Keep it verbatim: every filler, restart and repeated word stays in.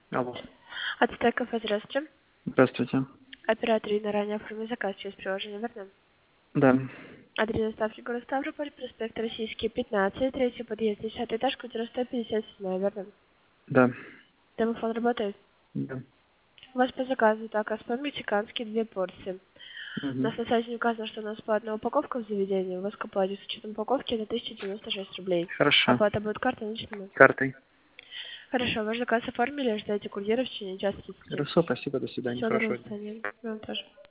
Алло. Ацтек кафе, здравствуйте. Здравствуйте. Оператор Инна ранее оформил заказ через приложение, верно? Да. Адрес доставки город Ставрополь, проспект Российский, пятнадцать, третий подъезд, десятый этаж, квартира сто пятьдесят семь, верно? Да. Домофон работает? Да. У вас по заказу так, аспам мексиканский, две порции. У Угу. нас на сайте не указано, что у нас платная упаковка в заведении. У вас к оплате с учетом упаковки на тысяча девяносто шесть рублей. Хорошо. Оплата будет картой наличными. Картой. Хорошо, ваш заказ оформили, ждайте курьера в течение часа тридцати. Хорошо, спасибо, до свидания. Всего доброго, Хорошего до дня. свидания. Вам тоже.